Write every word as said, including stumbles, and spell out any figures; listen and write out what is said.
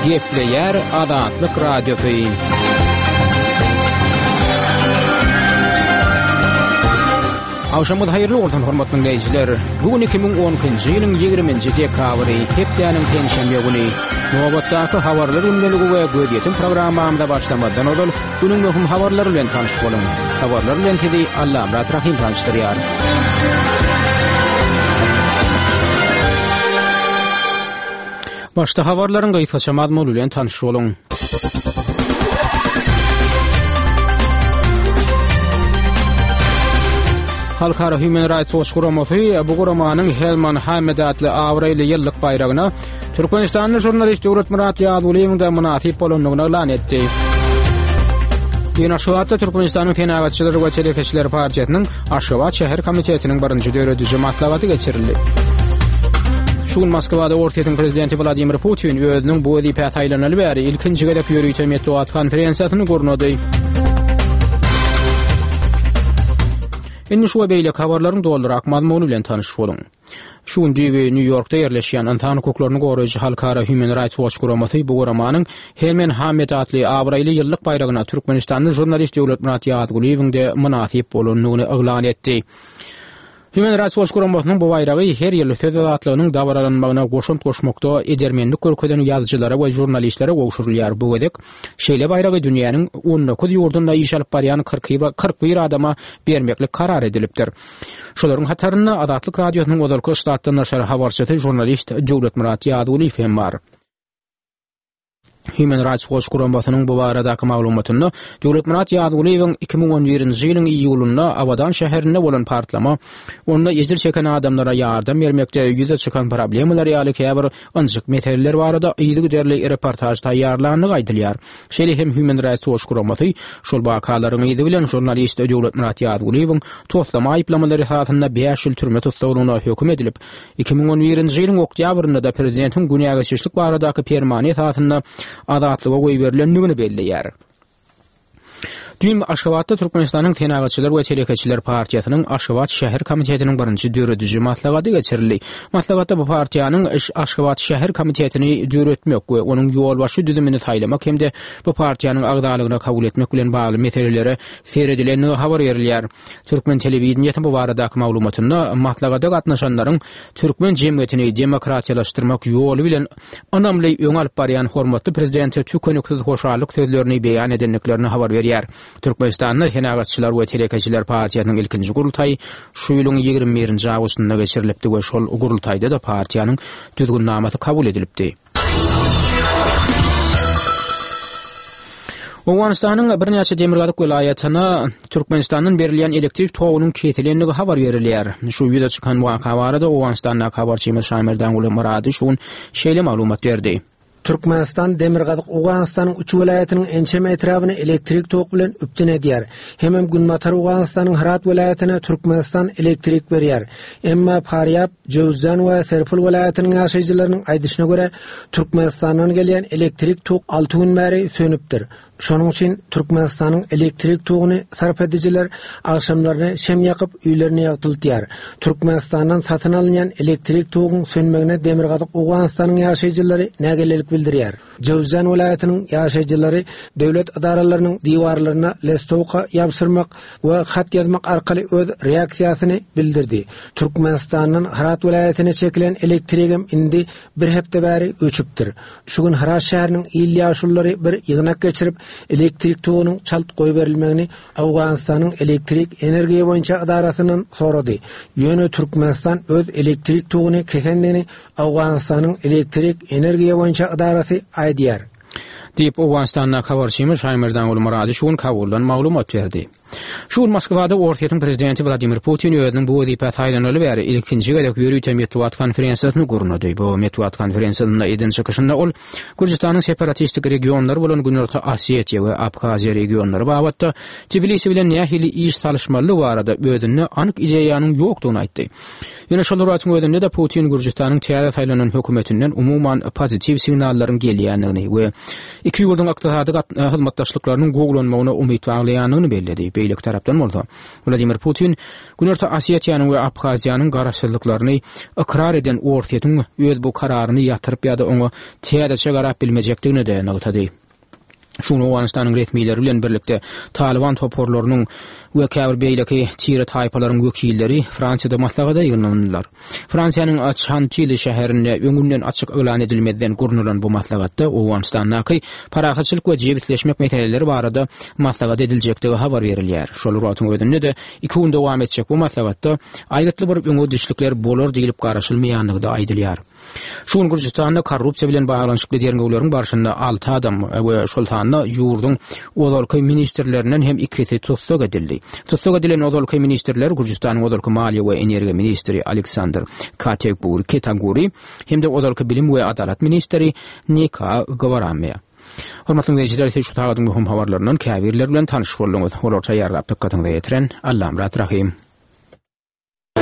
Gepleyer Adatlyk Radiosu. Awşamda hayırlı olsun hormatly dinleyijiler. Bugün iki bin on ikinji ýylyň ýigriminji dekabry hepdeniň tenşembe güni. Nowatdaky habarlar ünlüligi we gödýetim programmamda başlamadan oldul. Günüň möhüm habarlary bilen tanyşyp bolun. Habarlar bilen tedi Allamrat Rahim tanıştyrýar. Başta habarlaryň gaýtaça mazmuny bilen tanyşyp bolun. Halkara Human Rights Watch guramasy bu guramanyň Helman Hamed adly awraýly ýyllyk bayragyna Türkmenistanyň jurnalist Döwlet Murat Ýadulyň da munasip bolanyny elan etdi. Ýene şuwatda Türkmenistanyň Fenagatçylary we Telekeçiler partiýasynyň Aşgabat şäher komitetiniň birinji döwrediji maslahaty geçirildi. Şuň Moskwada Ortiýetiň prezidenti Vladimir Putin özüniň bu wezipä taýlanyly bäri ilkinji gedek ýörüýte metbuat konferensiýasyny gurnady. Indi şu beýle habarlaryň doldurak mazmuny bilen tanyşyp bolun. Şuňdy New Yorkda ýerleşýän insan hukuklaryny goraýjy Halkara Human Rights Watch guramasy bu guramanyň Helman Hamed adly awraýly ýyllyk bayragyna Türkmenistanyň jurnalist Döwlet Murat Ýadulyň da munasip bolanyny elan etdi. Human Rights Watch guramasynyň bu bayragy her ýyl söz azatlygynyň dawaranmagyna goşunt goşmakda edermenlik görkezden ýazgyjylara we jurnalistlere gowşurulýar. Bu gedek şeýle bayragy dünýäniň on dokuz ýurdunda iş alyp barýan kırk bir adama bermeklik karar edilipdir. Şolaryň hataryna Adatlyk radiosynyň Odalky ştatdan näşer habarçysy jurnalist Döwlet Murat Ýaduly hem bar. Human Rights Watch guramasynyň bu baradaky maglumatyny Döwlet Murat Ýadulyň iki bin on birinji ýylyň iýulynda Abadan şäherinde bolan partlama, onda ejir çeken adamlara ýardam bermekde ýüze çykan problemler ýaly käbir anjyk meseleler barada ýygy derli reportaj taýýarlanyny aýdylýar. Şeýle hem Human Rights Watch guramasy şol bakalaryň ýygy bilen jurnalist Döwlet Murat Ýadulyň toplama aýplamalary hasynda beş ýyl türme tutulmagyna höküm edilip, iki bin on birinji ýylyň oktýabrynda da prezidentiň günägeçlik baradaky permanent hasynda adatlyga goý berilendigini belliýär. Dün Aşgabatda Türkmenistanyň Fenagatçylar we Telekeçiler partiýasynyň Aşgabat şäher komitetiniň birinji döwrediji maslahaty geçirildi. Maslahatda bu partiýanyň Aşgabat şäher komitetini döwretmek we onuň ýolbaşy düzümini taýlamak hemde bu partiýanyň agdalygyna kabul etmek bilen bagly meselelere seredilenligi habar berilýär. Türkmen telewizionyny bu baradaky maglumatyny maslahata gatnaşanlaryň türkmen jemgyýetini demokratiýalaşdyrmak ýoly bilen anamly öň alyp barýan hormatly prezidenti tükeneksiz hoşallyk sözlerini beýan edenliklerini habar berýär. Türkmenistanyň Fenagatçylar we Telekeçiler partiýasynyň ilkinji gurultaýy şu ýylyň ýygrimi birinji awgustynda geçirilipdi we şol gurultaýda da partiýanyň düzgünnamasy kabul edilipdi. Owganistanyň bir näçe demirgazyk welaýatyna Türkmenistanyň berilýän elektrik togunyň kesilenligi habar berilýär. Şu ýerde çykan bu habarda Owganistanyň habarçysy Şamerdan Uly Murady şuň şeýle maglumat berdi. Türkmenistan demirgazyk Owganistanyň üç welaýatynyň ençeme etrabyny elektrik tog bilen üpjün edýär. Hemem Günmatar Owganistanyň Herat welaýatyna Türkmenistan elektrik berýär. Emma Faryab, Jowzan we Serpil welaýatynyň ýaşaýjylarynyň aýdyşyna görä Türkmenistanyň gelýän elektrik tog alty gün bäri sönüpdir. Şonuň üçin Türkmenistanyň elektrik toguny sarf edijiler akşamlaryny şem ýakyp üýlerini ýagtyltýar. Türkmenistanyň satyn alynýan elektrik togunyň sönmegine demirgazyk Owganistanyň ýaşaýjylary nägelelik bildirýär. Jowzan welaýatynyň ýaşaýjylary döwlet adaralarynyň diwarlaryna lestowka ýapşyrmak we hat ýazmak arkaly öz reaksiýasyny bildirdi. Türkmenistanyň Herat welaýatyna çekilen elektrigem indi bir hepde bäri öçüpdir. Şu gün Herat şäheriniň il ýaşullary bir ýygnak geçirip elektrik togunyň çalt goýup berilmegini Awganistanyň elektrik energiýa boýunça adarasynyň sorady. Ýöne Türkmenistan öz elektrik toguny kesendigini Awganistanyň elektrik energiýa boýunça adarasy aýdýar. Diýip Owganistanyň habarçysy Şamerdan Uly Murady şuň kabuldan maglumat berdi. Şu Moskwada Ortiýetiň prezidenti Vladimir Putin özüniň bu wezipä taýlanyly bäri ilkinji gedek ýörüýte metbuat konferensiýasyny gurnady. Bu metbuat konferensiýasynda edin çykyşynda ol Gürjistanyň separatistik regionlary bolan Günorta Osetiýa we Abhaziýa regionlary babatda Tbilisi bilen nähili iş salışmaly barada özüni anyk ideýanyň ýokdugyny aýtdy. Ýöne şol wagtyň özünde de Putin Gürjistanyň täze taýlanan hökümetinden umuman pozitiv signallaryň gelýändigini we iki ýurduň ykdysady hyzmatdaşlyklarynyň gowlanmagyna umyt baglaýanyny belledi. beýlik tarapdan bolsa. Vladimir Putin Günorta Asiýanyň we Abhaziýanyň garaşsyzlyklaryny ikrar eden ortaýatyň öz bu kararyny ýatyryp ýa-da oňa täze çygarap bilmejekdigini de nagtady. Şunu Awganistanyň resmiýetleri bilen birlikde Taliban toporlarynyň we käbir beýleki tire taýpalaryň wekilleri Fransiýada maslagata ýygynlandylar. Fransiýanyň Açantili şäherinde öňünden açyk elan edilmeden gurnulan bu maslagatda Awganistanyň parahatçylyk we jebitleşmek meseleleri barada maslagat ediljekdigi habar berilýär. Şol uratyň ödünde de iki gün dowam etjek bu maslagatda aýdytly bir öňe düşlikler bolar diýilip garaşylmaýanlygy da aýdylýar. Şuň Gürjistanyň korrupsiýa bilen baglanyşykly derňewleriň barşynda alty adam we şol tanyna ýurdun ozalky ministrlerinden hem ikisi tutsak edildi. Tutsak edilen ozalky ministrler Gürjistanyň ozalky maliýe we energiýa ministri Aleksandr Kateguri Ketaguri hem de ozalky bilim we adalet ministri Nika Govaramya. Hormatly dinleýijiler, şu tagadyň muhim habarlaryndan käbirler bilen tanyş boldyňyz. Olar çaýarlap dikkatiňizi ýetiren Allam rahim.